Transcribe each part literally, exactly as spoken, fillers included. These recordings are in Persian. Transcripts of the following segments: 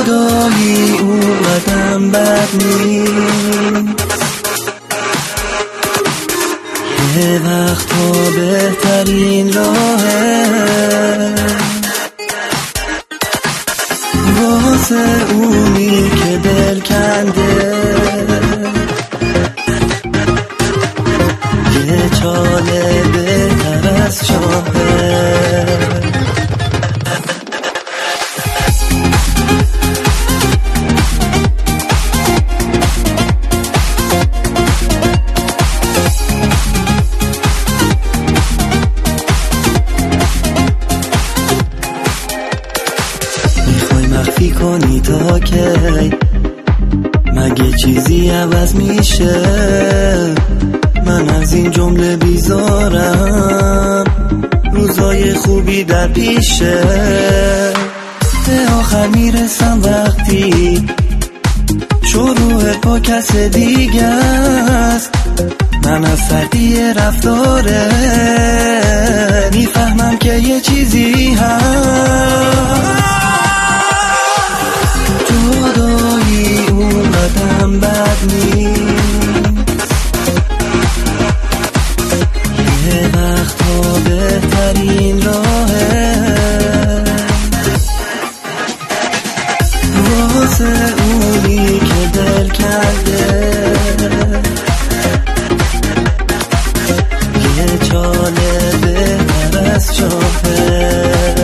جدایی اونقدرم بد نیست، یه وقتا بهترین راهه واسه اونی که دل کنده، یه چاله بهتر از چاهه. مخفی کنی تا کی؟ مگه چیزی عوض میشه؟ من از این جمله بیزارم، روزای خوبی در پیشه. به آخر میرسم وقتی شروع با کس دیگه است. من از سردی رفتاره میفهمم که یه چیزی هست، جدایی اونقدرم بد نیست، یه وقتا بهترین راهه واسه اونی که دل کرده، یه چاله بهتر از چاهه.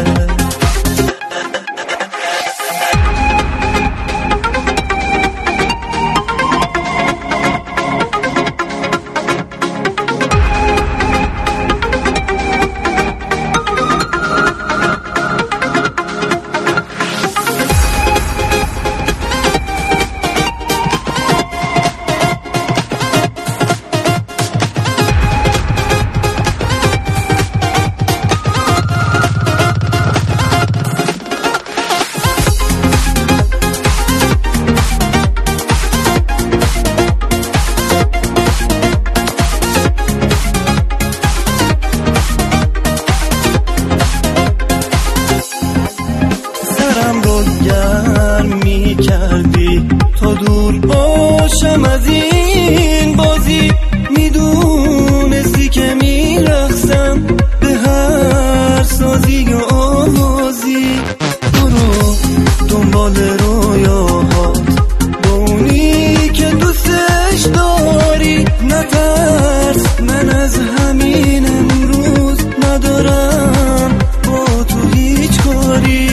می کردی تا دور باشم از این بازی، میدونستی که میرخصم به هر سازی و آوازی. برو دنبال رویاهات با اونی که دوستش داری، نترس من از همین امروز ندارم با تو هیچ کاری.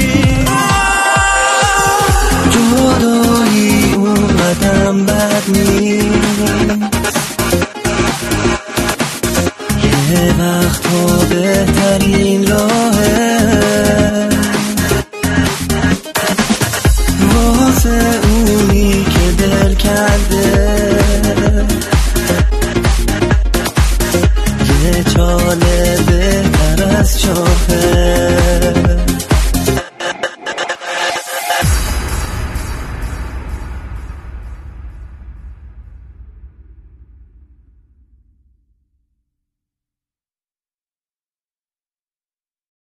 جدایی اونقدرم بد نیست، یه وقتا بهترین راهه